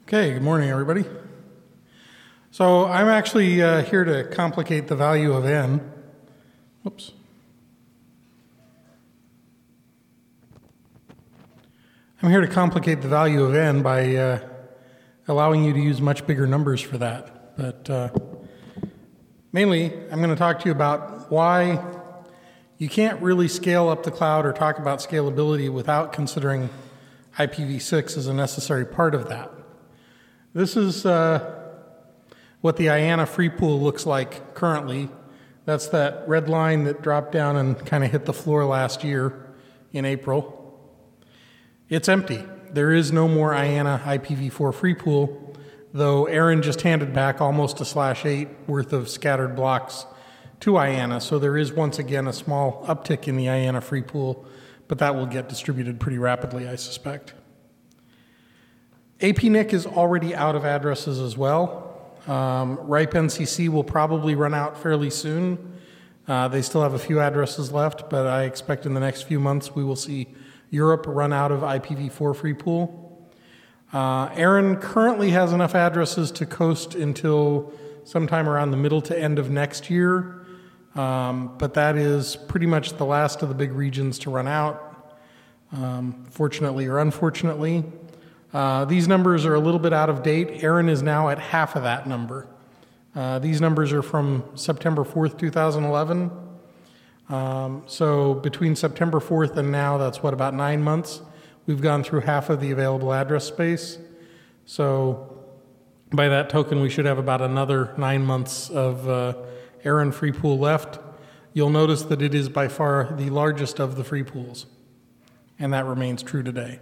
Okay, good morning, everybody. So I'm actually here to complicate the value of n. Whoops. I'm here to complicate the value of n by allowing you to use much bigger numbers for that. But mainly, I'm going to talk to you about why you can't really scale up the cloud or talk about scalability without considering IPv6 as a necessary part of that. This is what the IANA free pool looks like currently. That's that red line that dropped down and kind of hit the floor last year in April. It's empty. There is no more IANA IPv4 free pool, though Aaron just handed back almost a /8 worth of scattered blocks to IANA, so there is once again a small uptick in the IANA free pool, but that will get distributed pretty rapidly, I suspect. APNIC is already out of addresses as well. RIPE NCC will probably run out fairly soon. They still have a few addresses left, but I expect in the next few months we will see Europe run out of IPv4 free pool. Aaron currently has enough addresses to coast until sometime around the middle to end of next year, but that is pretty much the last of the big regions to run out, fortunately or unfortunately. These numbers are a little bit out of date. Aaron is now at half of that number. These numbers are from September 4th, 2011. So between September 4th and now, that's what, about 9 months? We've gone through half of the available address space. So by that token, we should have about another 9 months of Aaron free pool left. You'll notice that it is by far the largest of the free pools, and that remains true today.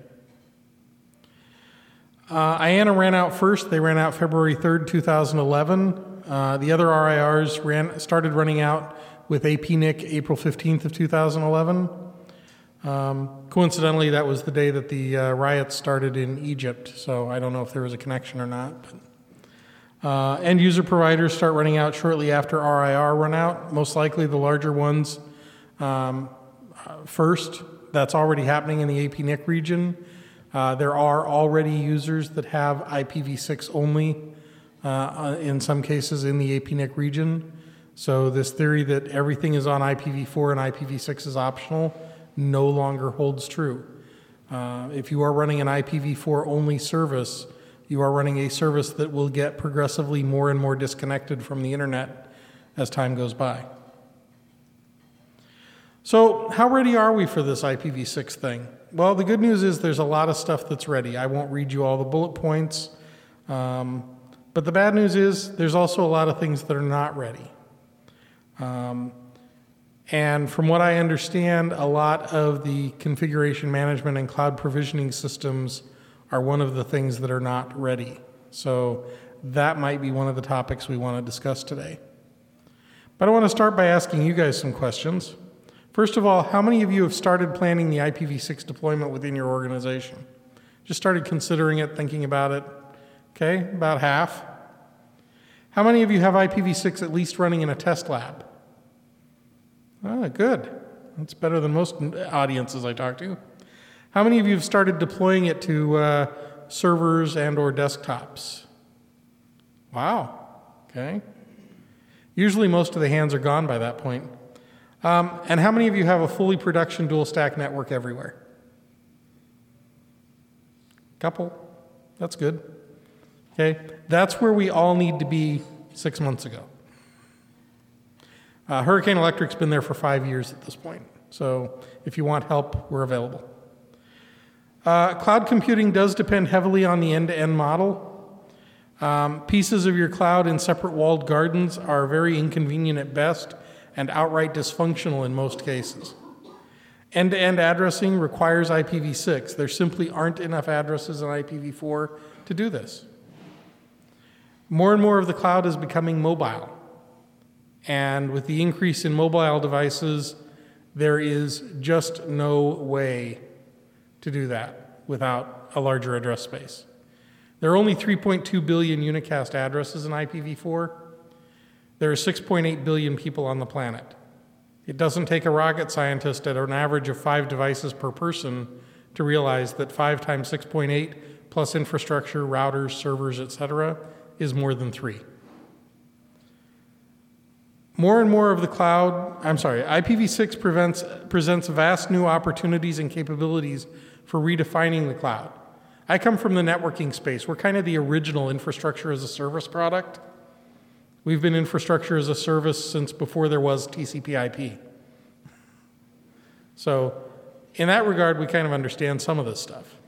IANA ran out first. They ran out February 3rd, 2011. The other RIRs started running out with APNIC April 15th of 2011. Coincidentally, that was the day that the riots started in Egypt, so I don't know if there was a connection or not. But, end user providers start running out shortly after RIR run out, most likely the larger ones first. That's already happening in the APNIC region. There are already users that have IPv6 only, in some cases in the APNIC region. So this theory that everything is on IPv4 and IPv6 is optional no longer holds true. If you are running an IPv4 only service, you are running a service that will get progressively more and more disconnected from the internet as time goes by. So how ready are we for this IPv6 thing? Well, the good news is there's a lot of stuff that's ready. I won't read you all the bullet points, but the bad news is there's also a lot of things that are not ready. And from what I understand, a lot of the configuration management and cloud provisioning systems are one of the things that are not ready. So that might be one of the topics we want to discuss today. But I want to start by asking you guys some questions. First of all, how many of you have started planning the IPv6 deployment within your organization? Just started considering it, thinking about it? Okay, about half. How many of you have IPv6 at least running in a test lab? Good. That's better than most audiences I talk to. How many of you have started deploying it to servers and or desktops? Wow, okay. Usually most of the hands are gone by that point. And how many of you have a fully production dual stack network everywhere? Couple. That's good. Okay, that's where we all need to be 6 months ago. Hurricane Electric's been there for 5 years at this point. So if you want help, we're available. Cloud computing does depend heavily on the end-to-end model. Pieces of your cloud in separate walled gardens are very inconvenient at best and outright dysfunctional in most cases. End-to-end addressing requires IPv6. There simply aren't enough addresses in IPv4 to do this. More and more of the cloud is becoming mobile. And with the increase in mobile devices, there is just no way to do that without a larger address space. There are only 3.2 billion unicast addresses in IPv4. There are 6.8 billion people on the planet. It doesn't take a rocket scientist at an average of 5 devices per person to realize that 5 times 6.8 plus infrastructure, routers, servers, etc., is more than 3. More and more of the IPv6 presents vast new opportunities and capabilities for redefining the cloud. I come from the networking space. We're kind of the original infrastructure as a service product. We've been infrastructure as a service since before there was TCP/IP. So in that regard, we kind of understand some of this stuff.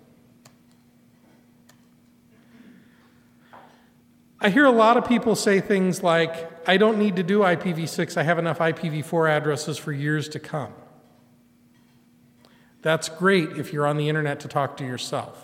I hear a lot of people say things like, I don't need to do IPv6, I have enough IPv4 addresses for years to come. That's great if you're on the internet to talk to yourself.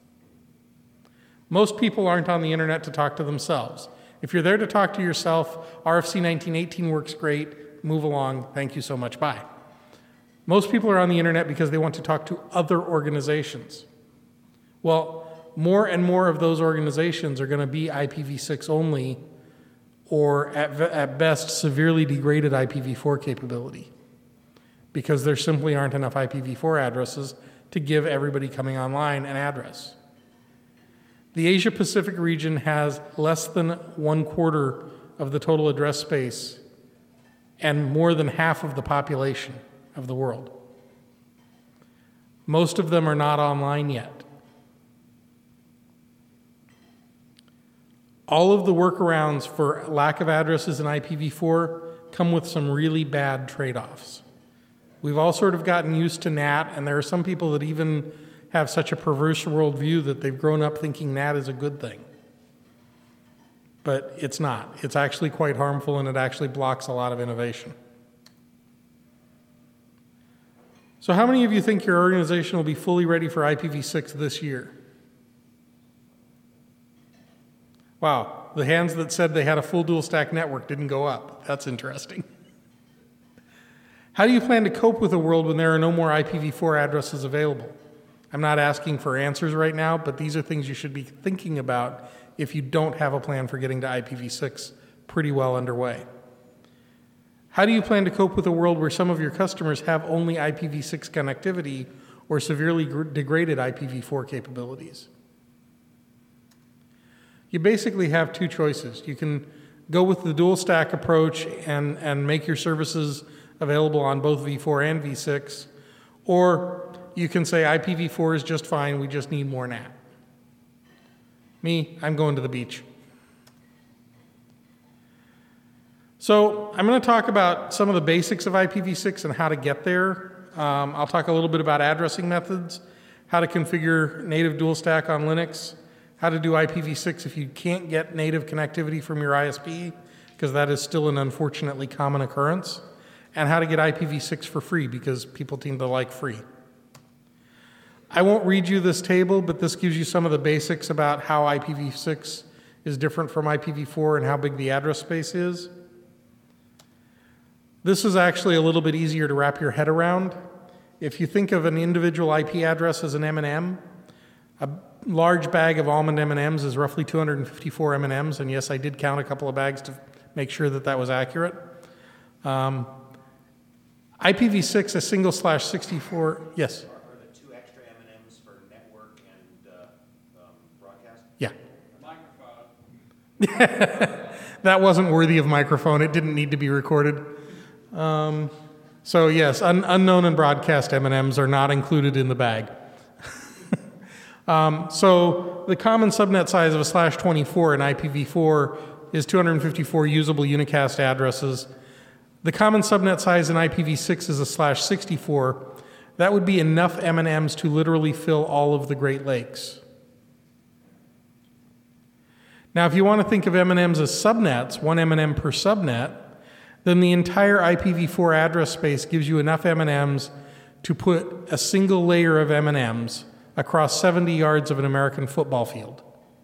Most people aren't on the internet to talk to themselves. If you're there to talk to yourself, RFC 1918 works great, move along, thank you so much, bye. Most people are on the internet because they want to talk to other organizations. Well, more and more of those organizations are going to be IPv6 only, or at best severely degraded IPv4 capability, because there simply aren't enough IPv4 addresses to give everybody coming online an address. The Asia Pacific region has less than 1/4 of the total address space and more than half of the population of the world. Most of them are not online yet. All of the workarounds for lack of addresses in IPv4 come with some really bad trade-offs. We've all sort of gotten used to NAT, and there are some people that even have such a perverse worldview that they've grown up thinking NAT is a good thing. But it's not. It's actually quite harmful, and it actually blocks a lot of innovation. So how many of you think your organization will be fully ready for IPv6 this year? Wow, the hands that said they had a full dual stack network didn't go up. That's interesting. How do you plan to cope with a world when there are no more IPv4 addresses available? I'm not asking for answers right now, but these are things you should be thinking about if you don't have a plan for getting to IPv6 pretty well underway. How do you plan to cope with a world where some of your customers have only IPv6 connectivity or severely degraded IPv4 capabilities? You basically have 2 choices. You can go with the dual stack approach and make your services available on both v4 and v6, or you can say IPv4 is just fine, we just need more NAT. Me, I'm going to the beach. So I'm going to talk about some of the basics of IPv6 and how to get there. I'll talk a little bit about addressing methods, how to configure native dual stack on Linux, how to do IPv6 if you can't get native connectivity from your ISP, because that is still an unfortunately common occurrence, and how to get IPv6 for free, because people tend to like free. I won't read you this table, but this gives you some of the basics about how IPv6 is different from IPv4 and how big the address space is. This is actually a little bit easier to wrap your head around. If you think of an individual IP address as an M&M, a large bag of almond M&Ms is roughly 254 M&Ms, and yes, I did count a couple of bags to make sure that that was accurate. IPv6, a single /64, yes? Are the 2 extra M&Ms for network and broadcast? Yeah. The microphone. That wasn't worthy of microphone. It didn't need to be recorded. So yes, unknown and broadcast M&Ms are not included in the bag. So the common subnet size of a /24 in IPv4 is 254 usable unicast addresses. The common subnet size in IPv6 is a /64. That would be enough M&Ms to literally fill all of the Great Lakes. Now, if you want to think of M&Ms as subnets, 1 M&M per subnet, then the entire IPv4 address space gives you enough M&Ms to put a single layer of M&Ms across 70 yards of an American football field.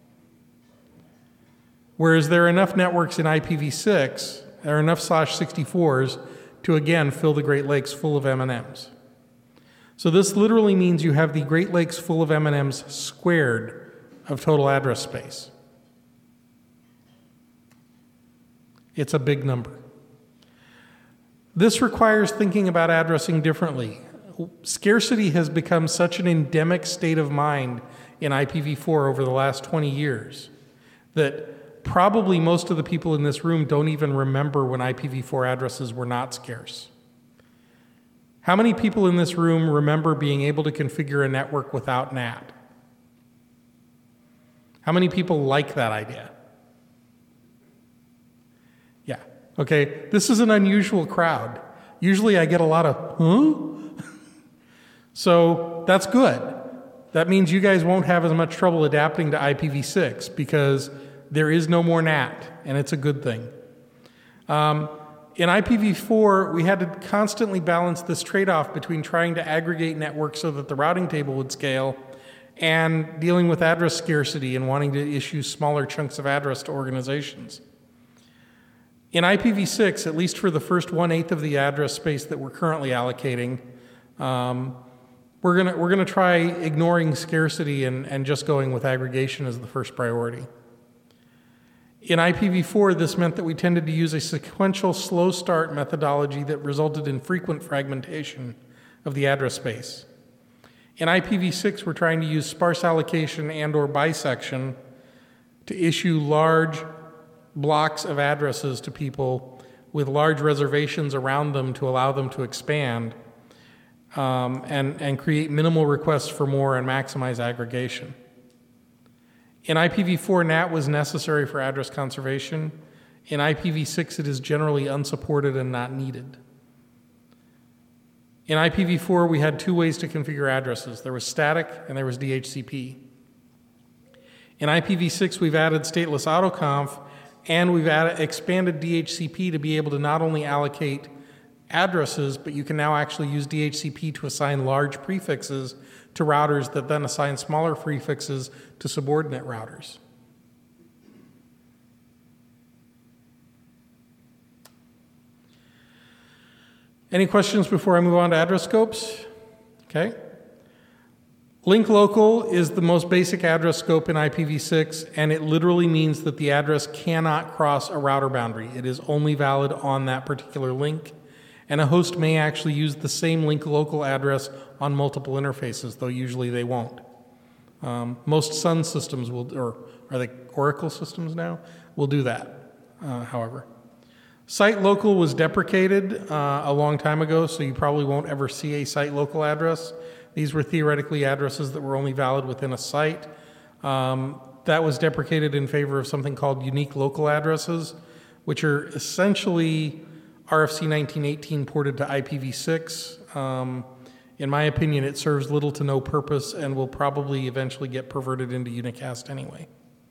Whereas there are enough networks in IPv6, there are enough /64s to again fill the Great Lakes full of M&Ms. So this literally means you have the Great Lakes full of M&Ms squared of total address space. It's a big number. This requires thinking about addressing differently. Scarcity has become such an endemic state of mind in IPv4 over the last 20 years that probably most of the people in this room don't even remember when IPv4 addresses were not scarce. How many people in this room remember being able to configure a network without NAT? How many people like that idea? Yeah, okay, this is an unusual crowd. Usually I get a lot of, huh? So that's good. That means you guys won't have as much trouble adapting to IPv6 because there is no more NAT, and it's a good thing. In IPv4, we had to constantly balance this trade-off between trying to aggregate networks so that the routing table would scale and dealing with address scarcity and wanting to issue smaller chunks of address to organizations. In IPv6, at least for the first 1/8 of the address space that we're currently allocating, we're gonna try ignoring scarcity and just going with aggregation as the first priority. In IPv4, this meant that we tended to use a sequential slow start methodology that resulted in frequent fragmentation of the address space. In IPv6, we're trying to use sparse allocation and/or bisection to issue large blocks of addresses to people with large reservations around them to allow them to expand and create minimal requests for more and maximize aggregation. In IPv4, NAT was necessary for address conservation. In IPv6, it is generally unsupported and not needed. In IPv4, we had two ways to configure addresses. There was static and there was DHCP. In IPv6, we've added stateless autoconf, and we've expanded DHCP to be able to not only allocate addresses, but you can now actually use DHCP to assign large prefixes to routers that then assign smaller prefixes to subordinate routers. Any questions before I move on to address scopes? Okay. Link local is the most basic address scope in IPv6, and it literally means that the address cannot cross a router boundary. It is only valid on that particular link, and a host may actually use the same link local address on multiple interfaces, though usually they won't. Most Sun systems will, or are they Oracle systems now, will do that, however. Site local was deprecated a long time ago, so you probably won't ever see a site local address. These were theoretically addresses that were only valid within a site. That was deprecated in favor of something called unique local addresses, which are essentially RFC 1918 ported to IPv6. In my opinion, it serves little to no purpose and will probably eventually get perverted into unicast anyway.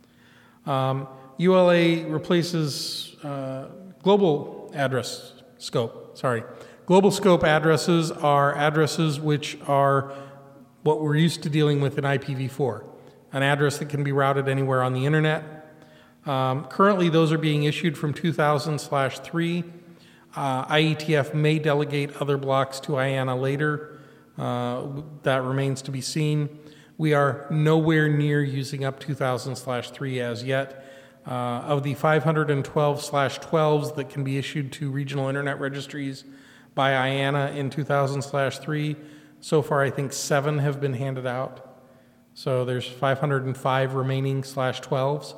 ULA replaces global address scope, sorry. Global scope addresses are addresses which are what we're used to dealing with in IPv4, an address that can be routed anywhere on the internet. Currently, those are being issued from 2000/3. IETF may delegate other blocks to IANA later. That remains to be seen. We are nowhere near using up 2000/3 as yet. Of the 512/12s that can be issued to regional internet registries by IANA in 2000/3, so far I think 7 have been handed out. So there's 505 remaining /12s.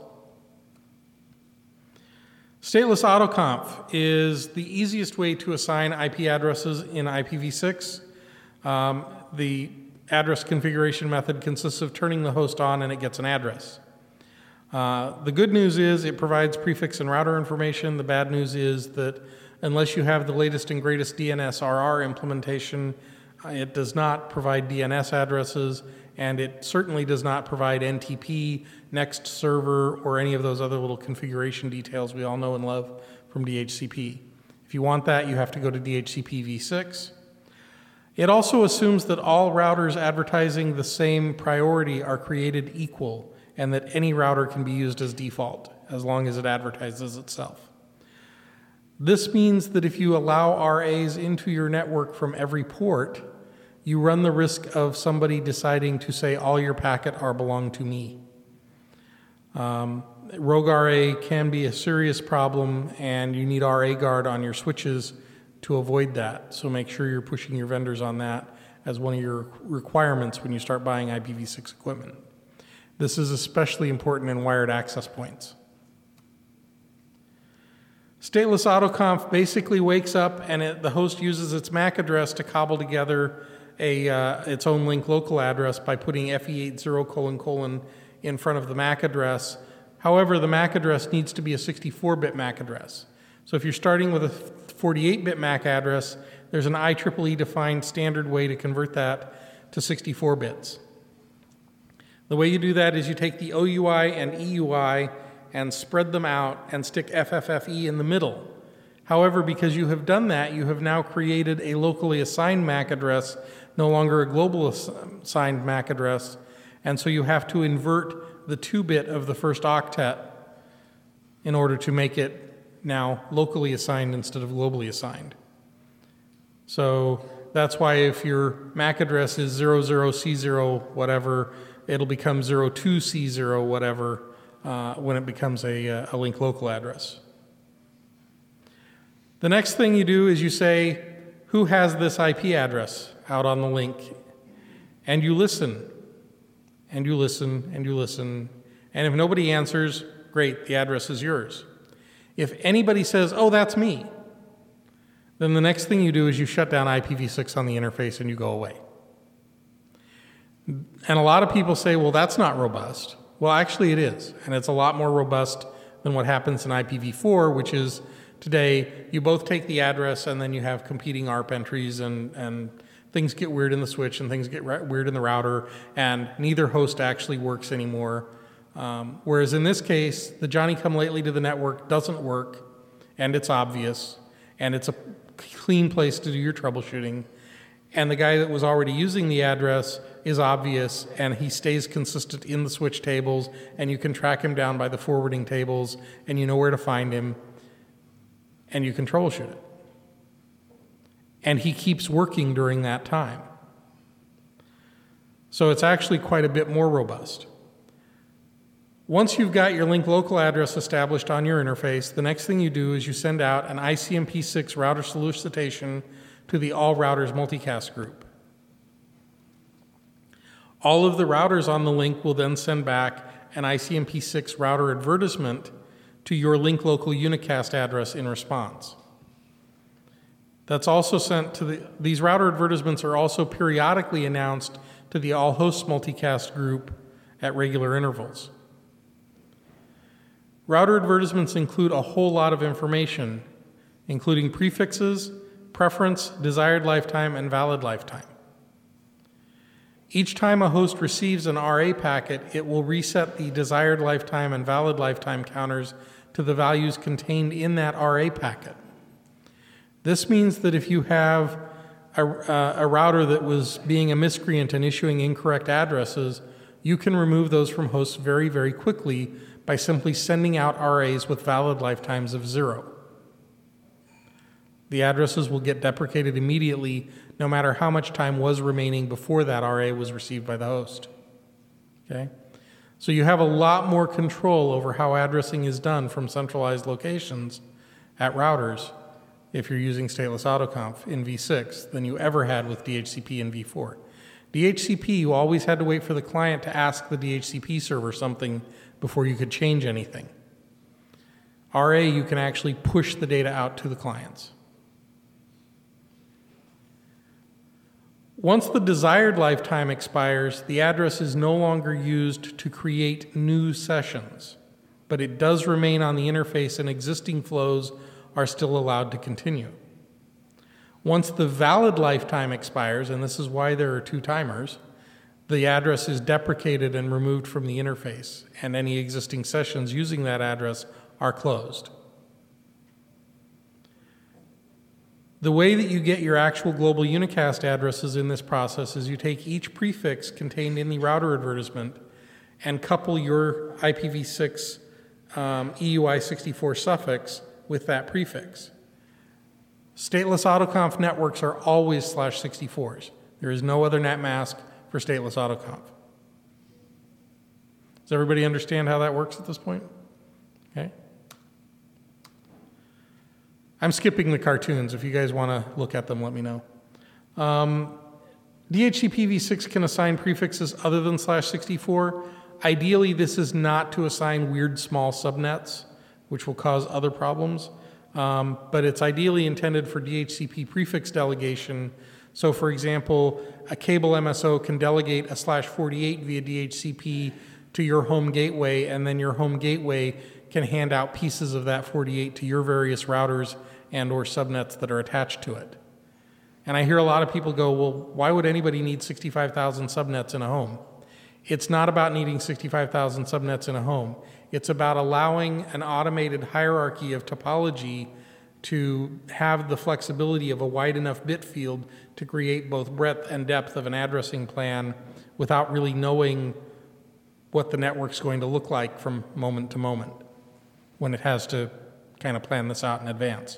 Stateless autoconf is the easiest way to assign IP addresses in IPv6. The address configuration method consists of turning the host on and it gets an address. The good news is it provides prefix and router information. The bad news is that unless you have the latest and greatest DNSRR implementation, it does not provide DNS addresses, and it certainly does not provide NTP, next server, or any of those other little configuration details we all know and love from DHCP. If you want that, you have to go to DHCP v6. It also assumes that all routers advertising the same priority are created equal, and that any router can be used as default, as long as it advertises itself. This means that if you allow RAs into your network from every port, you run the risk of somebody deciding to say all your packet are belong to me. Rogue RA can be a serious problem, and you need RA guard on your switches to avoid that. So make sure you're pushing your vendors on that as one of your requirements when you start buying IPv6 equipment. This is especially important in wired access points. Stateless AutoConf basically wakes up and the host uses its MAC address to cobble together its own link local address by putting FE80::, in front of the MAC address. However, the MAC address needs to be a 64-bit MAC address. So if you're starting with a 48-bit MAC address, there's an IEEE defined standard way to convert that to 64 bits. The way you do that is you take the OUI and EUI and spread them out and stick FFFE in the middle. However, because you have done that, you have now created a locally assigned MAC address, no longer a global assigned MAC address, and so you have to invert the 2-bit of the first octet in order to make it now locally assigned instead of globally assigned. So that's why if your MAC address is 00C0 whatever, it'll become 02C0 whatever when it becomes a link local address. The next thing you do is you say, who has this IP address out on the link? And you listen, and you listen, and you listen. And if nobody answers, great, the address is yours. If anybody says, oh, that's me, then the next thing you do is you shut down IPv6 on the interface and you go away. And a lot of people say, well, that's not robust. Well, actually it is, and it's a lot more robust than what happens in IPv4, which is today you both take the address and then you have competing ARP entries and things get weird in the switch and things get weird in the router, and neither host actually works anymore. Whereas in this case, the Johnny-come-lately to the network doesn't work, and it's obvious, and it's a clean place to do your troubleshooting. And the guy that was already using the address is obvious, and he stays consistent in the switch tables, and you can track him down by the forwarding tables, and you know where to find him, and you can troubleshoot it. And he keeps working during that time. So it's actually quite a bit more robust. Once you've got your link local address established on your interface, the next thing you do is you send out an ICMP6 router solicitation to the All Routers Multicast group. All of the routers on the link will then send back an ICMP6 router advertisement to your link local unicast address in response. That's also sent to these router advertisements are also periodically announced to the All Hosts Multicast group at regular intervals. Router advertisements include a whole lot of information, including prefixes, preference, desired lifetime, and valid lifetime. Each time a host receives an RA packet, it will reset the desired lifetime and valid lifetime counters to the values contained in that RA packet. This means that if you have a router that was being a miscreant and issuing incorrect addresses, you can remove those from hosts very, very quickly by simply sending out RAs with valid lifetimes of 0. The addresses will get deprecated immediately, no matter how much time was remaining before that RA was received by the host. Okay? So you have a lot more control over how addressing is done from centralized locations at routers if you're using stateless AutoConf in v6 than you ever had with DHCP in v4. DHCP, you always had to wait for the client to ask the DHCP server something before you could change anything. RA, you can actually push the data out to the clients. Once the desired lifetime expires, the address is no longer used to create new sessions, but it does remain on the interface and existing flows are still allowed to continue. Once the valid lifetime expires, and this is why there are 2 timers, the address is deprecated and removed from the interface, and any existing sessions using that address are closed. The way that you get your actual global unicast addresses in this process is you take each prefix contained in the router advertisement and couple your IPv6 EUI64 suffix with that prefix. Stateless AutoConf networks are always /64s. There is no other net mask for stateless AutoConf. Does everybody understand how that works at this point? Okay. I'm skipping the cartoons. If you guys want to look at them, let me know. DHCP v6 can assign prefixes other than /64. ideally, this is not to assign weird small subnets, which will cause other problems. But it's ideally intended for DHCP prefix delegation. So for example, a cable MSO can delegate a /48 via DHCP to your home gateway, and then your home gateway can hand out pieces of that 48 to your various routers and or subnets that are attached to it. And I hear a lot of people go, well, why would anybody need 65,000 subnets in a home? It's not about needing 65,000 subnets in a home. It's about allowing an automated hierarchy of topology to have the flexibility of a wide enough bit field to create both breadth and depth of an addressing plan without really knowing what the network's going to look like from moment to moment when it has to kind of plan this out in advance.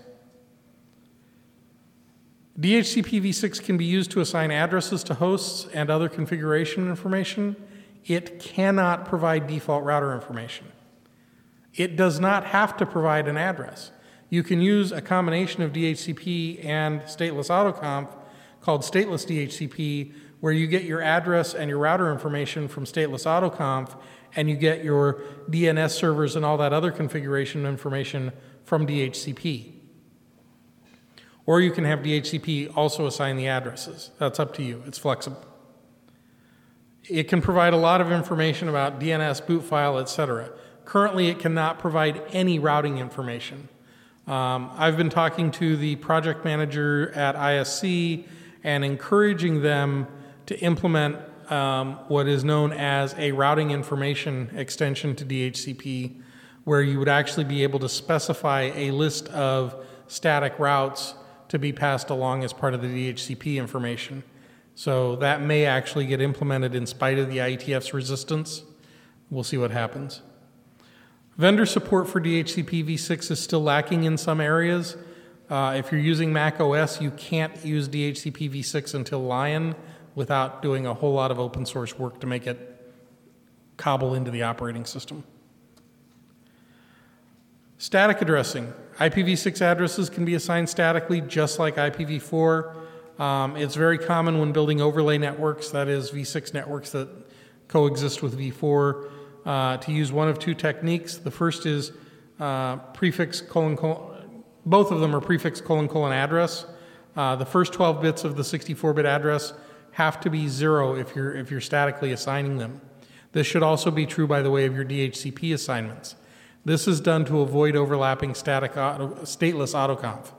DHCP v6 can be used to assign addresses to hosts and other configuration information. It cannot provide default router information. It does not have to provide an address. You can use a combination of DHCP and stateless autoconf called stateless DHCP, where you get your address and your router information from stateless autoconf, and you get your DNS servers and all that other configuration information from DHCP. Or you can have DHCP also assign the addresses. That's up to you. It's flexible. It can provide a lot of information about DNS, boot file, etc. Currently, it cannot provide any routing information. I've been talking to the project manager at ISC and encouraging them to implement what is known as a routing information extension to DHCP, where you would actually be able to specify a list of static routes to be passed along as part of the DHCP information. So that may actually get implemented in spite of the IETF's resistance. We'll see what happens. Vendor support for DHCP v6 is still lacking in some areas. If you're using Mac OS, you can't use DHCP v6 until Lion without doing a whole lot of open source work to make it cobble into the operating system. Static addressing. IPv6 addresses can be assigned statically just like IPv4. It's very common when building overlay networks, that is v6 networks that coexist with v4, to use one of two techniques. The first is prefix : both of them are prefix : address. The first 12 bits of the 64-bit address have to be 0 if you're statically assigning them. This should also be true, by the way, of your DHCP assignments. This is done to avoid overlapping stateless autoconf.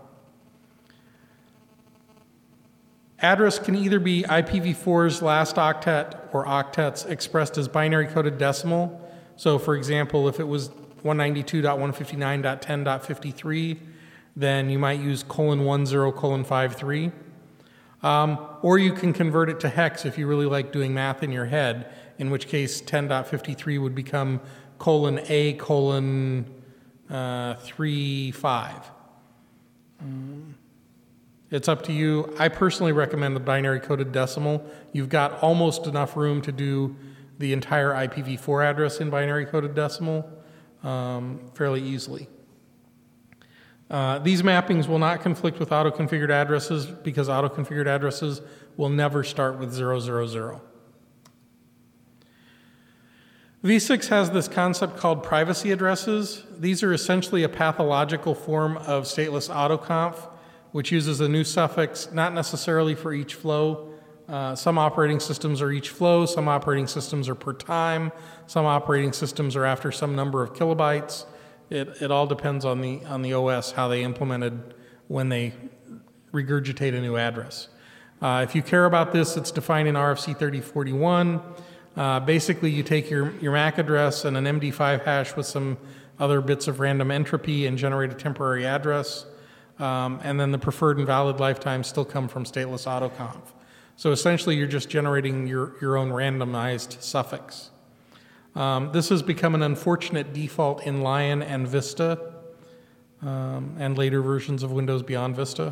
Address can either be IPv4's last octet or octets expressed as binary coded decimal. So for example, if it was 192.159.10.53, then you might use :10:53. Or you can convert it to hex if you really like doing math in your head, in which case 10.53 would become :A:35. It's up to you. I personally recommend the binary coded decimal. You've got almost enough room to do the entire IPv4 address in binary coded decimal fairly easily. These mappings will not conflict with auto-configured addresses because auto-configured addresses will never start with 000. v6 has this concept called privacy addresses. These are essentially a pathological form of stateless autoconf, which uses a new suffix, not necessarily for each flow. Some operating systems are each flow, some operating systems are per time, some operating systems are after some number of kilobytes. It all depends on the OS, how they implemented when they regurgitate a new address. If you care about this, it's defined in RFC 3041. Basically, you take your MAC address and an MD5 hash with some other bits of random entropy and generate a temporary address. And then the preferred and valid lifetimes still come from stateless autoconf. So essentially, you're just generating your own randomized suffix. This has become an unfortunate default in Lion and Vista, and later versions of Windows beyond Vista.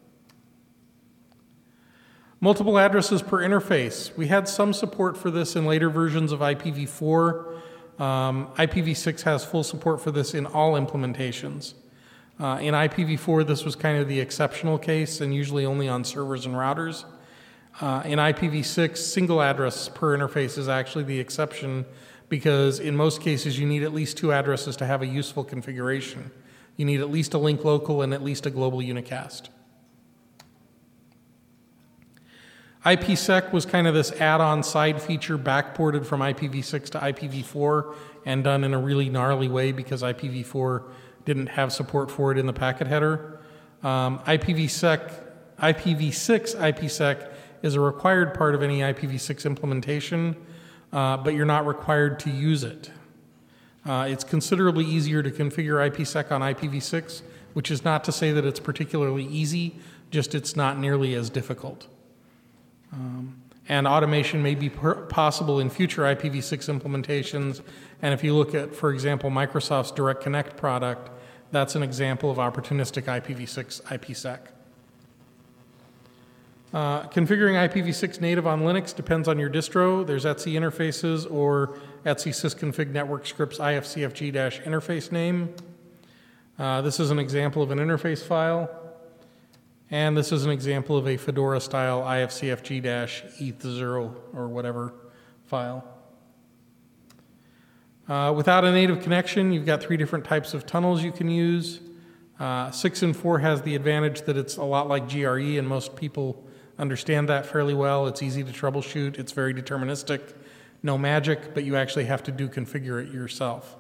Multiple addresses per interface. We had some support for this in later versions of IPv4. IPv6 has full support for this in all implementations. In IPv4, this was kind of the exceptional case and usually only on servers and routers. In IPv6, single address per interface is actually the exception because in most cases you need at least 2 addresses to have a useful configuration. You need at least a link local and at least a global unicast. IPsec was kind of this add-on side feature backported from IPv6 to IPv4 and done in a really gnarly way because IPv4 didn't have support for it in the packet header. IPv6 IPsec is a required part of any IPv6 implementation, but you're not required to use it. It's considerably easier to configure IPsec on IPv6, which is not to say that it's particularly easy, just it's not nearly as difficult. And automation may be possible in future IPv6 implementations. And if you look at, for example, Microsoft's Direct Connect product, that's an example of opportunistic IPv6 IPsec. Configuring IPv6 native on Linux depends on your distro. There's etc interfaces or etc sysconfig network scripts ifcfg-interface name. This is an example of an interface file. And this is an example of a Fedora-style ifcfg-eth0 or whatever file. Without a native connection, you've got 3 different types of tunnels you can use. 6 and 4 has the advantage that it's a lot like GRE, and most people understand that fairly well. It's easy to troubleshoot. It's very deterministic. No magic, but you actually have to configure it yourself.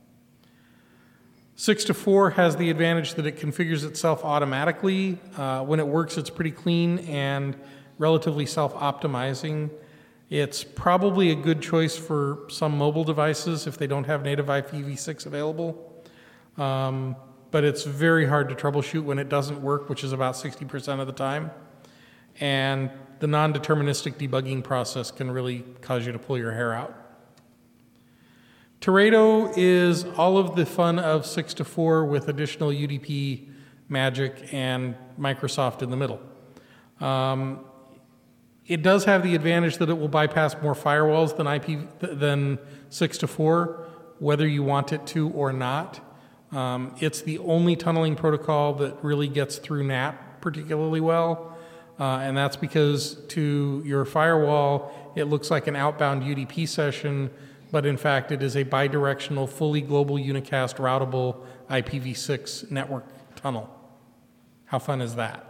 6 to 4 has the advantage that it configures itself automatically. When it works, it's pretty clean and relatively self-optimizing. It's probably a good choice for some mobile devices if they don't have native IPv6 available. But it's very hard to troubleshoot when it doesn't work, which is about 60% of the time. And the non-deterministic debugging process can really cause you to pull your hair out. Teredo is all of the fun of 6 to 4 with additional UDP magic and Microsoft in the middle. It does have the advantage that it will bypass more firewalls than 6 to 4, whether you want it to or not. It's the only tunneling protocol that really gets through NAT particularly well, and that's because to your firewall, it looks like an outbound UDP session, but in fact it is a bidirectional, fully global unicast routable IPv6 network tunnel. How fun is that?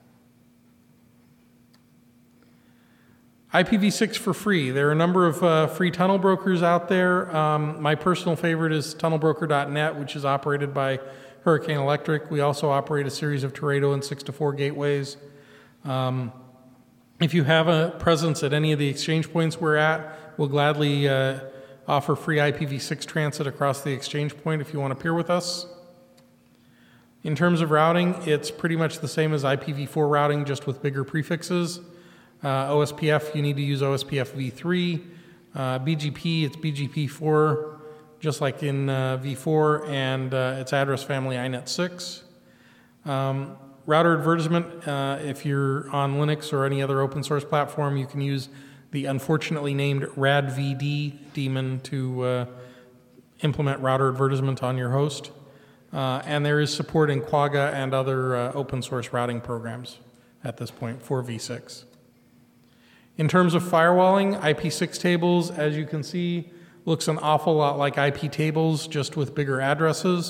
IPv6 for free. There are a number of free tunnel brokers out there. My personal favorite is tunnelbroker.net, which is operated by Hurricane Electric. We also operate a series of Teredo and 6 to 4 gateways. If you have a presence at any of the exchange points we're at, we'll gladly offer free IPv6 transit across the exchange point if you want to peer with us. In terms of routing, it's pretty much the same as IPv4 routing, just with bigger prefixes. OSPF, you need to use OSPF v3. BGP, it's BGP4, just like in v4, and its address family INET6. Router advertisement, if you're on Linux or any other open source platform, you can use the unfortunately named radvd daemon to implement router advertisement on your host. And there is support in Quagga and other open source routing programs at this point for v6. In terms of firewalling, IP6 tables, as you can see, looks an awful lot like IP tables, just with bigger addresses.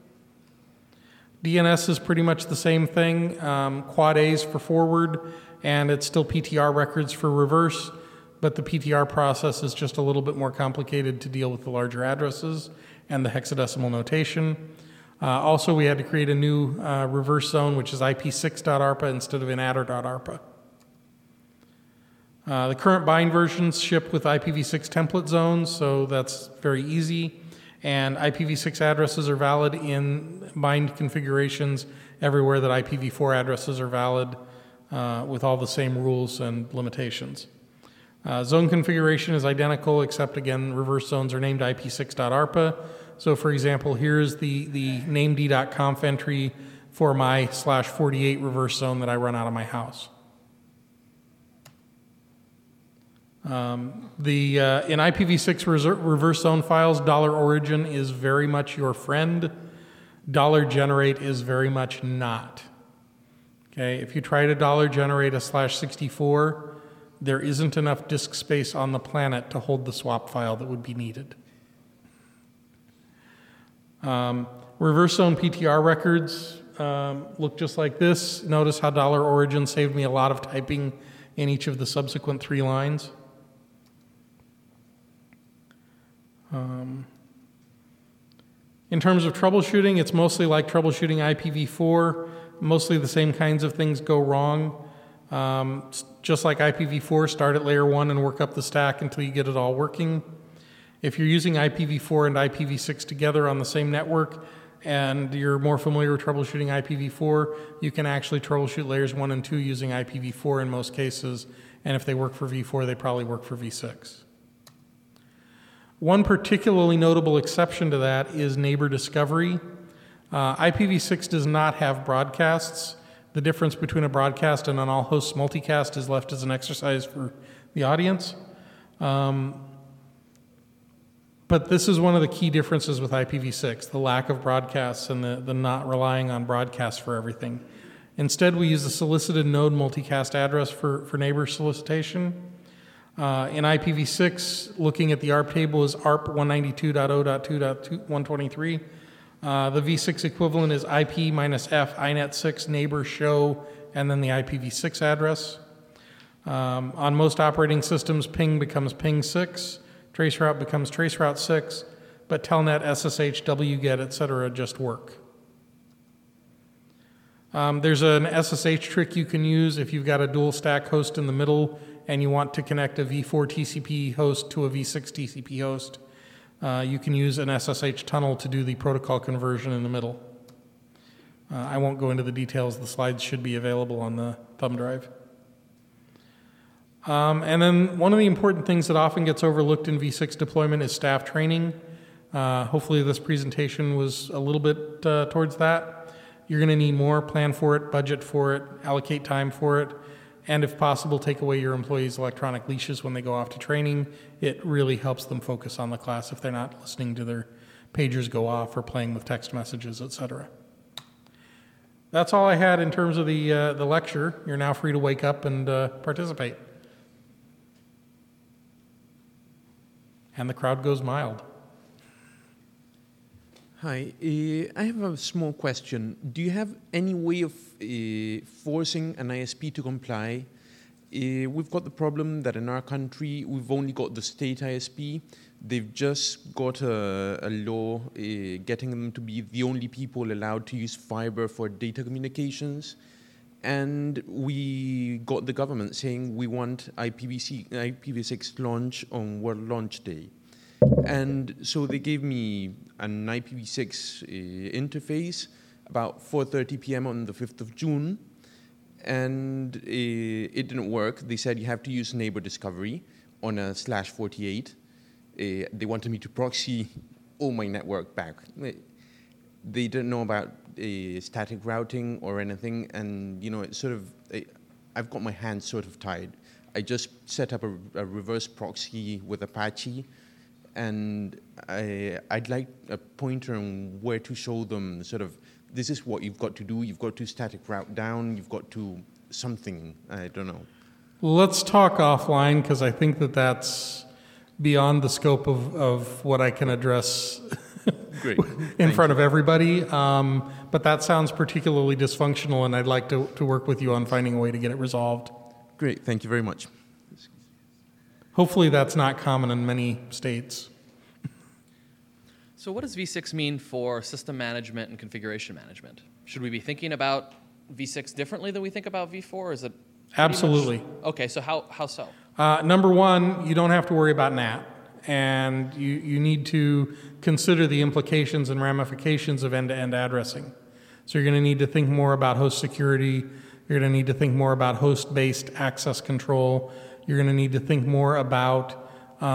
DNS is pretty much the same thing, quad A's for forward, and it's still PTR records for reverse, but the PTR process is just a little bit more complicated to deal with the larger addresses and the hexadecimal notation. Also, we had to create a new reverse zone, which is IP6.ARPA instead of inadder.ARPA. The current bind versions ship with IPv6 template zones, so that's very easy. And IPv6 addresses are valid in bind configurations everywhere that IPv4 addresses are valid with all the same rules and limitations. Zone configuration is identical, except again, reverse zones are named IP6.ARPA. So for example, here's the named.conf entry for my /48 reverse zone that I run out of my house. In IPv6 reverse zone files, $origin is very much your friend. $generate is very much not. Okay, if you try to $generate a /64, there isn't enough disk space on the planet to hold the swap file that would be needed. Reverse zone PTR records look just like this. Notice how $origin saved me a lot of typing in each of the subsequent 3 lines. In terms of troubleshooting, it's mostly like troubleshooting IPv4. Mostly the same kinds of things go wrong. Just like IPv4, start at layer 1 and work up the stack until you get it all working. If you're using IPv4 and IPv6 together on the same network and you're more familiar with troubleshooting IPv4, you can actually troubleshoot layers 1 and 2 using IPv4 in most cases. And if they work for v4, they probably work for v6. One particularly notable exception to that is neighbor discovery. IPv6 does not have broadcasts. The difference between a broadcast and an all hosts multicast is left as an exercise for the audience. But this is one of the key differences with IPv6, the lack of broadcasts and the not relying on broadcasts for everything. Instead, we use the solicited node multicast address for neighbor solicitation. In IPv6, looking at the ARP table is ARP 192.0.2.123. The v6 equivalent is IP minus F inet6 neighbor show and then the IPv6 address. On most operating systems, ping becomes ping6, traceroute becomes traceroute 6, but telnet, SSH, wget, etc. just work. There's an SSH trick you can use if you've got a dual stack host in the middle and you want to connect a v4 TCP host to a v6 TCP host. You can use an SSH tunnel to do the protocol conversion in the middle. I won't go into the details. The slides should be available on the thumb drive. And then one of the important things that often gets overlooked in v6 deployment is staff training. Hopefully this presentation was a little bit towards that. You're going to need more. Plan for it, budget for it, allocate time for it, and if possible, take away your employees' electronic leashes when they go off to training. It really helps them focus on the class if they're not listening to their pagers go off or playing with text messages, etc. That's all I had in terms of the lecture. You're now free to wake up and participate. And the crowd goes mild. Hi, I have a small question. Do you have any way of forcing an ISP to comply? We've got the problem that in our country, we've only got the state ISP. They've just got a law getting them to be the only people allowed to use fiber for data communications. And we got the government saying we want IPv6 launch on World Launch Day. And so they gave me an IPv6 interface about 4:30 p.m. on the 5th of June, and it didn't work. They said you have to use neighbor discovery on a /48. They wanted me to proxy all my network back. They didn't know about static routing or anything, and it's sort of, I've got my hands sort of tied. I just set up a reverse proxy with Apache, and I'd like a pointer on where to show them sort of, this is what you've got to do. You've got to static route down. You've got to something. I don't know. Let's talk offline, because I think that's beyond the scope of what I can address Great. in front of everybody. But that sounds particularly dysfunctional, and I'd like to work with you on finding a way to get it resolved. Great. Thank you very much. Hopefully that's not common in many states. So what does v6 mean for system management and configuration management? Should we be thinking about v6 differently than we think about v4? Or is it Absolutely. Okay, so how so? Number one, you don't have to worry about NAT, and you need to consider the implications and ramifications of end-to-end addressing. So you're going to need to think more about host security. You're going to need to think more about host-based access control. You're going to need to think more about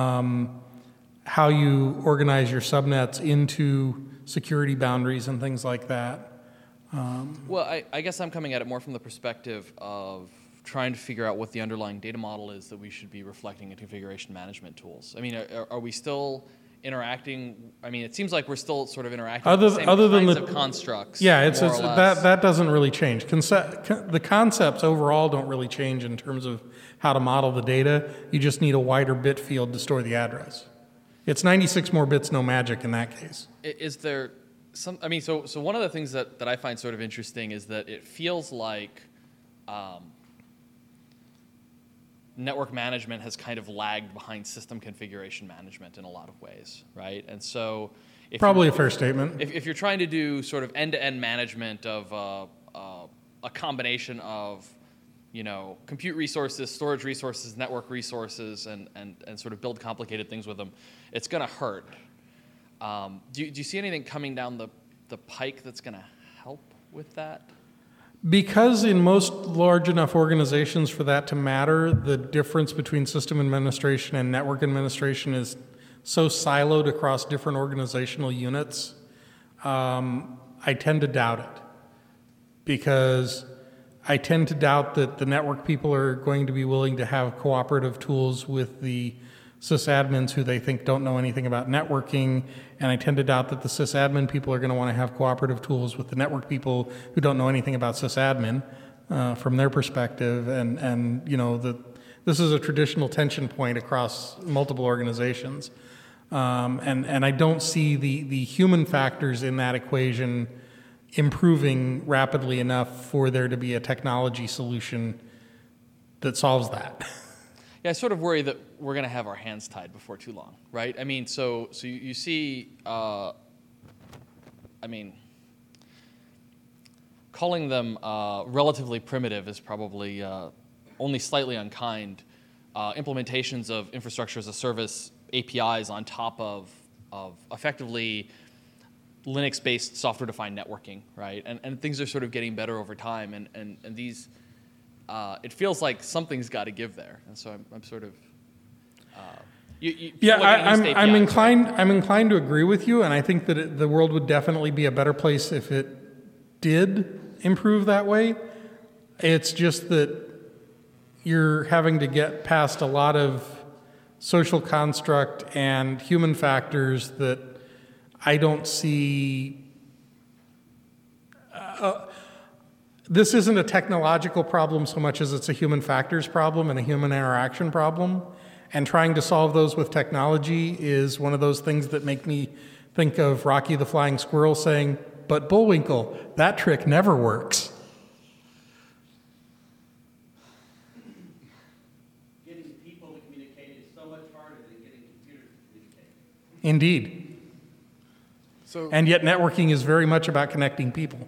how you organize your subnets into security boundaries and things like that. Well, I guess I'm coming at it more from the perspective of trying to figure out what the underlying data model is that we should be reflecting in configuration management tools. I mean, are we still interacting? I mean, it seems like we're still sort of interacting with the same kinds of constructs. Yeah, it's more or less. that doesn't really change. The concepts overall don't really change in terms of how to model the data. You just need a wider bit field to store the address. It's 96 more bits, no magic in that case. Is there so one of the things that I find sort of interesting is that it feels like network management has kind of lagged behind system configuration management in a lot of ways, right? And so Probably a fair statement. if you're trying to do sort of end-to-end management of a combination of, compute resources, storage resources, network resources, and sort of build complicated things with them, it's going to hurt. Do you see anything coming down the pike that's going to help with that? Because in most large enough organizations for that to matter, the difference between system administration and network administration is so siloed across different organizational units, I tend to doubt it. Because I tend to doubt that the network people are going to be willing to have cooperative tools with the sysadmins who they think don't know anything about networking, and I tend to doubt that the sysadmin people are going to want to have cooperative tools with the network people who don't know anything about sysadmin from their perspective, and this is a traditional tension point across multiple organizations, and I don't see the human factors in that equation improving rapidly enough for there to be a technology solution that solves that. Yeah, I sort of worry that we're going to have our hands tied before too long, right? I mean, so you see, calling them relatively primitive is probably only slightly unkind. Implementations of infrastructure as a service APIs on top of effectively Linux-based software-defined networking, right? And things are sort of getting better over time, and these. It feels like something's got to give there, and so I'm sort of. I'm inclined to agree with you, and I think that the world would definitely be a better place if it did improve that way. It's just that you're having to get past a lot of social construct and human factors that I don't see. This isn't a technological problem so much as it's a human factors problem and a human interaction problem. And trying to solve those with technology is one of those things that make me think of Rocky the Flying Squirrel saying, "But Bullwinkle, that trick never works." Getting people to communicate is so much harder than getting computers to communicate. Indeed. And yet networking is very much about connecting people.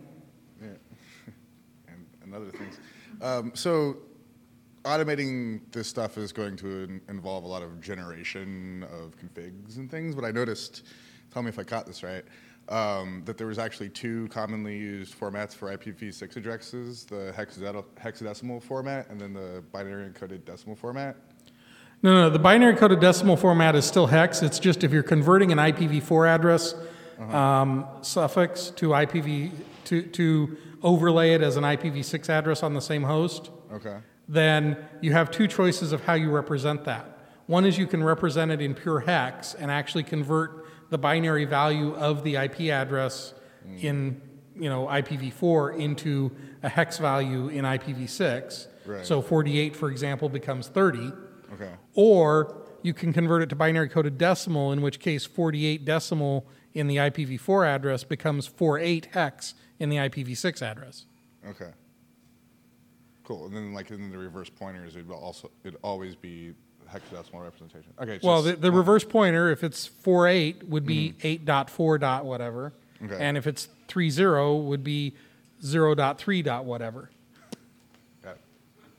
And other things. So automating this stuff is going to involve a lot of generation of configs and things, but I noticed, tell me if I caught this right, that there was actually two commonly used formats for IPv6 addresses, the hexadecimal format and then the binary encoded decimal format. No, the binary coded decimal format is still hex. It's just if you're converting an IPv4 address suffix to IPv to overlay it as an IPv6 address on the same host, then you have two choices of how you represent that. One is you can represent it in pure hex and actually convert the binary value of the IP address in IPv4 into a hex value in IPv6. Right. So 48, for example, becomes 30. Okay. Or you can convert it to binary coded decimal, in which case 48 decimal in the IPv4 address becomes 48 hex in the IPv6 address. Okay. Cool. And then, in the reverse pointers, it'd always be hexadecimal representation. Okay. Well, the reverse pointer, if it's 48, would be 8.4. whatever. Okay. And if it's 30, would be 0.3. whatever. Got it.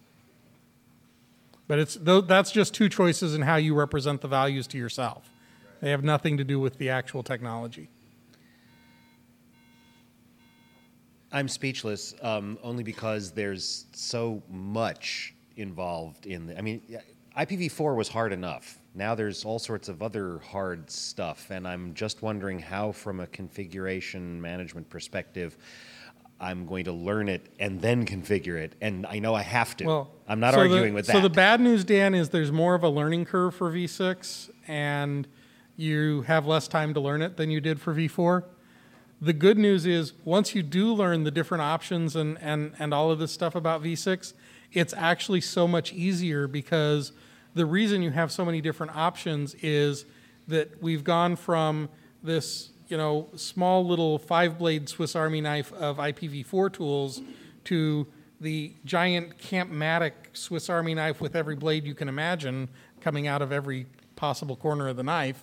But that's just two choices in how you represent the values to yourself. They have nothing to do with the actual technology. I'm speechless, only because there's so much involved in IPv4 was hard enough. Now there's all sorts of other hard stuff, and I'm just wondering how, from a configuration management perspective, I'm going to learn it and then configure it, and I know I have to. Well, I'm not arguing with that. So the bad news, Dan, is there's more of a learning curve for V6, and you have less time to learn it than you did for V4. The good news is once you do learn the different options and all of this stuff about V6, it's actually so much easier, because the reason you have so many different options is that we've gone from this small little 5-blade Swiss Army knife of IPv4 tools to the giant Campmatic Swiss Army knife with every blade you can imagine coming out of every possible corner of the knife.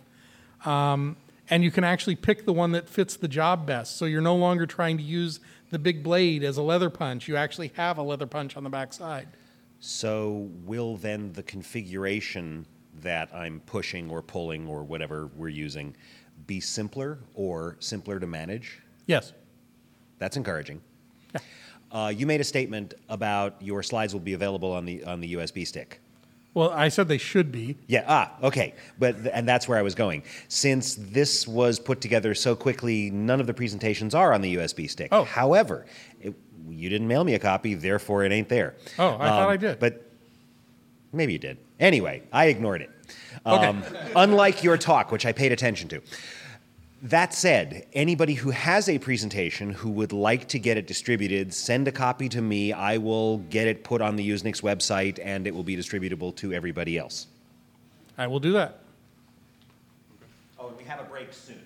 And you can actually pick the one that fits the job best. So you're no longer trying to use the big blade as a leather punch. You actually have a leather punch on the back side. So will then the configuration that I'm pushing or pulling or whatever we're using be simpler or simpler to manage? Yes. That's encouraging. Yeah. You made a statement about your slides will be available on the USB stick. Well, I said they should be. Yeah, okay. And that's where I was going. Since this was put together so quickly, none of the presentations are on the USB stick. Oh. However, you didn't mail me a copy, therefore it ain't there. Oh, I thought I did. But maybe you did. Anyway, I ignored it. Okay. Unlike your talk, which I paid attention to. That said, anybody who has a presentation who would like to get it distributed, send a copy to me. I will get it put on the Usenix website, and it will be distributable to everybody else. I will do that. Oh, and we have a break soon.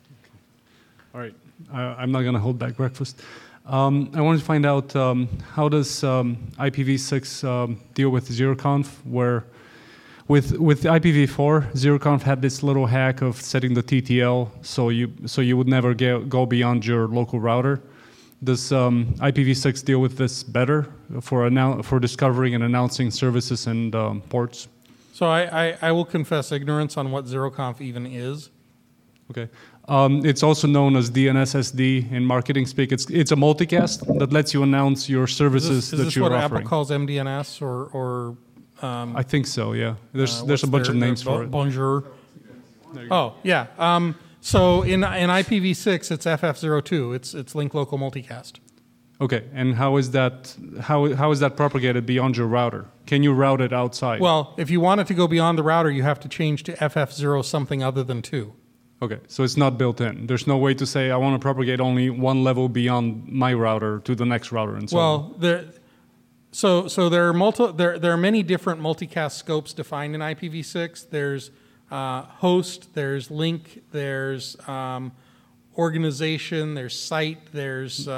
All right. I'm not going to hold back breakfast. I wanted to find out how does IPv6 deal with zeroconf, where with IPv4, zeroconf had this little hack of setting the TTL so you would never go beyond your local router. Does IPv6 deal with this better for discovering and announcing services and ports? So I will confess ignorance on what zeroconf even is. Okay. It's also known as DNSSD in marketing speak. It's a multicast that lets you announce your services Is that this you're what offering. Apple calls MDNS or I think so. Yeah. There's what's a bunch their- of names their for it. Bonjour. Oh yeah. So in IPv6 it's FF02. It's link local multicast. Okay. And how is that propagated beyond your router? Can you route it outside? Well, if you want it to go beyond the router, you have to change to FF0 something other than 2. Okay, so it's not built in. There's no way to say I want to propagate only one level beyond my router to the next router and so on. Well, there are many different multicast scopes defined in IPv6. There's host, there's link, there's organization, there's site, there's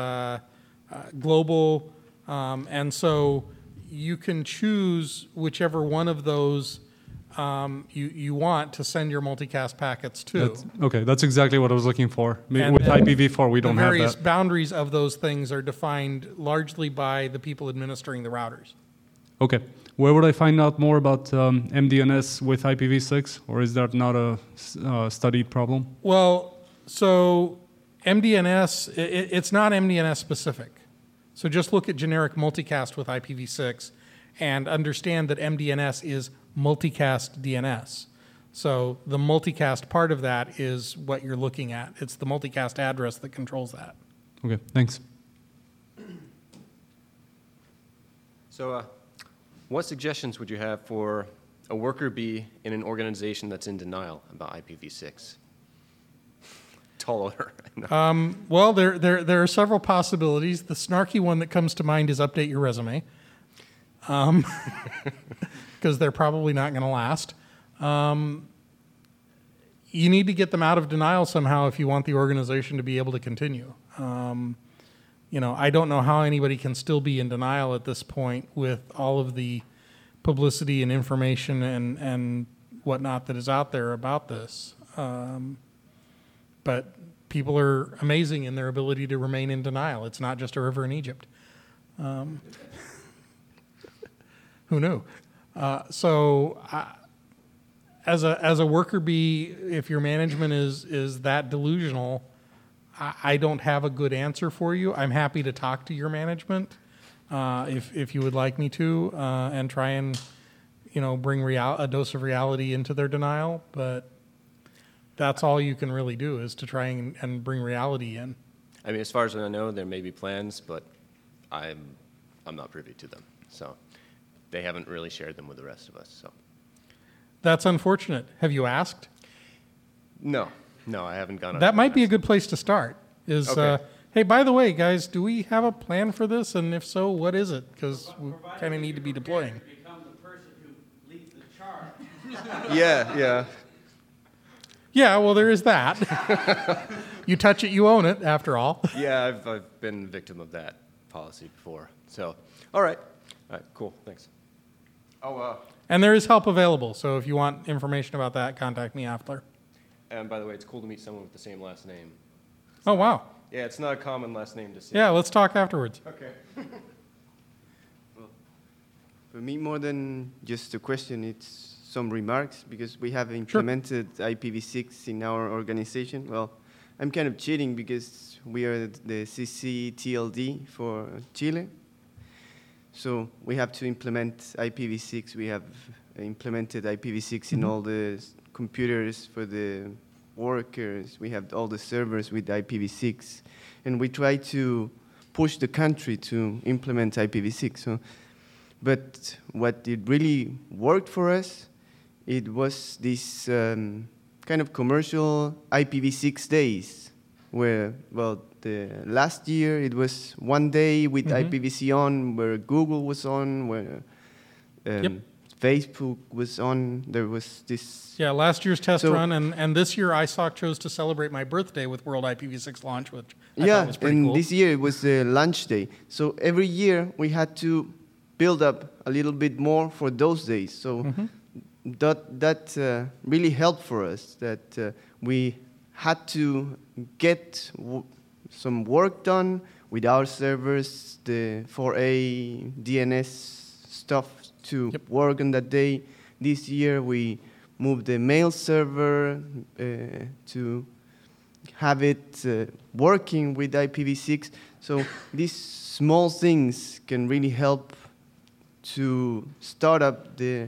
global, and so you can choose whichever one of those you want to send your multicast packets to. That's exactly what I was looking for. And With then IPv4, we don't the have various that. boundaries of those things are defined largely by the people administering the routers. Okay, where would I find out more about MDNS with IPv6, or is that not a studied problem? Well, so MDNS, it's not MDNS specific. So just look at generic multicast with IPv6 and understand that MDNS is multicast DNS. So the multicast part of that is what you're looking at. It's the multicast address that controls that. Okay, thanks. So what suggestions would you have for a worker bee in an organization that's in denial about IPv6? Tall order. Well, there are several possibilities. The snarky one that comes to mind is update your resume, because they're probably not going to last. You need to get them out of denial somehow if you want the organization to be able to continue. I don't know how anybody can still be in denial at this point with all of the publicity and information and whatnot that is out there about this. But people are amazing in their ability to remain in denial. It's not just a river in Egypt. Who knew? As a worker bee, if your management is that delusional, I don't have a good answer for you. I'm happy to talk to your management if you would like me to, and try and bring a dose of reality into their denial. But that's all you can really do is to try and bring reality in. I mean, as far as I know, there may be plans, but I'm not privy to them. So they haven't really shared them with the rest of us. So That's unfortunate. Have you asked? no, I haven't gone. That might be a good place to start. Is Okay. hey, by the way, guys, do we have a plan for this? And if so, what is it? Because we kind of need to be deploying. Become the person who leads the charge. Yeah. Yeah, well, there is that. You touch it, you own it, after all. Yeah, I've been a victim of that policy before. So, all right, cool, thanks. Oh, And there is help available, so if you want information about that, contact me after. and by the way, it's cool to meet someone with the same last name. Oh, wow. Yeah, it's not a common last name to see. Yeah, let's talk afterwards. Okay. For me, more than just a question, it's some remarks because we have implemented IPv6 in our organization. Well, I'm kind of cheating because we are the CCTLD for Chile. So we have to implement IPv6. We have implemented IPv6 in all the computers for the workers. We have all the servers with IPv6. And we try to push the country to implement IPv6. So, but what it really worked for us, it was this kind of commercial IPv6 days, where, well, the last year it was one day with IPv6 on, where Google was on, where Facebook was on. There was this. Yeah, last year's test run, and this year ISOC chose to celebrate my birthday with World IPv6 launch, which I thought was pretty cool. This year it was the launch day. So every year we had to build up a little bit more for those days. So that really helped for us, that we had to get some work done with our servers, the 4A DNS stuff to work on that day. This year we moved the mail server to have it working with IPv6. So these small things can really help to start up the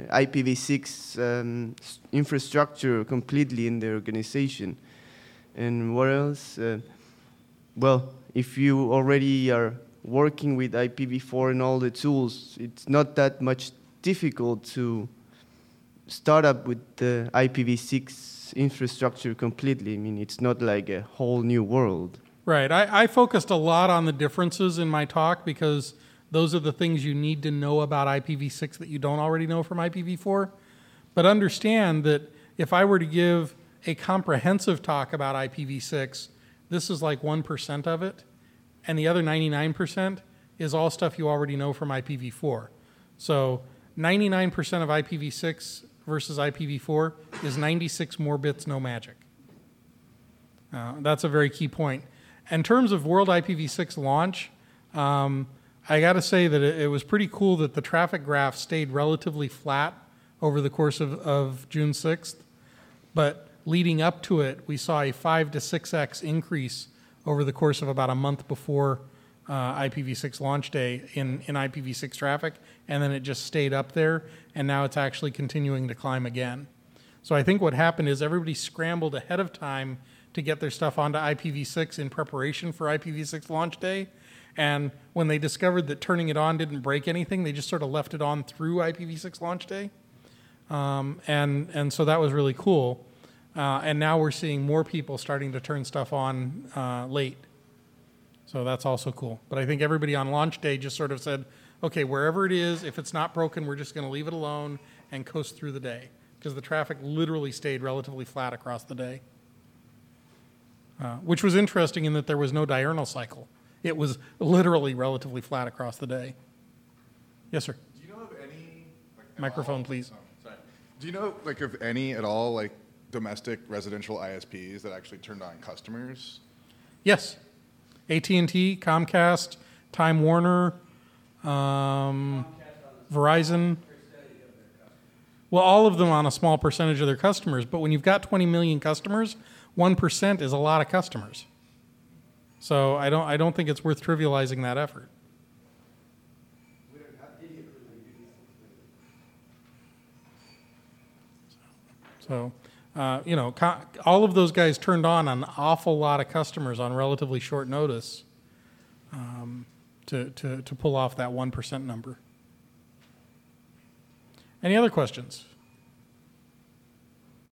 IPv6 infrastructure completely in the organization. And what else? Well, if you already are working with IPv4 and all the tools, it's not that much difficult to start up with the IPv6 infrastructure completely. I mean, it's not like a whole new world. Right. I focused a lot on the differences in my talk because those are the things you need to know about IPv6 that you don't already know from IPv4. But understand that if I were to give a comprehensive talk about IPv6, this is like 1% of it, and the other 99% is all stuff you already know from IPv4. So 99% of IPv6 versus IPv4 is 96 more bits, no magic. That's a very key point. In terms of World IPv6 launch, I got to say that it was pretty cool that the traffic graph stayed relatively flat over the course of June 6th. But leading up to it, we saw a 5 to 6x increase over the course of about a month before IPv6 launch day in IPv6 traffic, and then it just stayed up there, and now it's actually continuing to climb again. So I think what happened is everybody scrambled ahead of time to get their stuff onto IPv6 in preparation for IPv6 launch day. And when they discovered that turning it on didn't break anything, they just sort of left it on through IPv6 launch day. And so that was really cool. And now we're seeing more people starting to turn stuff on late. So that's also cool. But I think everybody on launch day just sort of said, okay, wherever it is, if it's not broken, we're just going to leave it alone and coast through the day. Because the traffic literally stayed relatively flat across the day. Which was interesting in that there was no diurnal cycle. It was literally relatively flat across the day. Yes, sir. Do you know of any microphone, please? Oh, sorry. Do you know of any at all domestic residential ISPs that actually turned on customers? Yes. AT&T, Comcast, Time Warner, Verizon. Well, all of them on a small percentage of their customers. But when you've got 20 million customers, 1% is a lot of customers. So I don't think it's worth trivializing that effort. So, all of those guys turned on an awful lot of customers on relatively short notice to pull off that 1% number. Any other questions?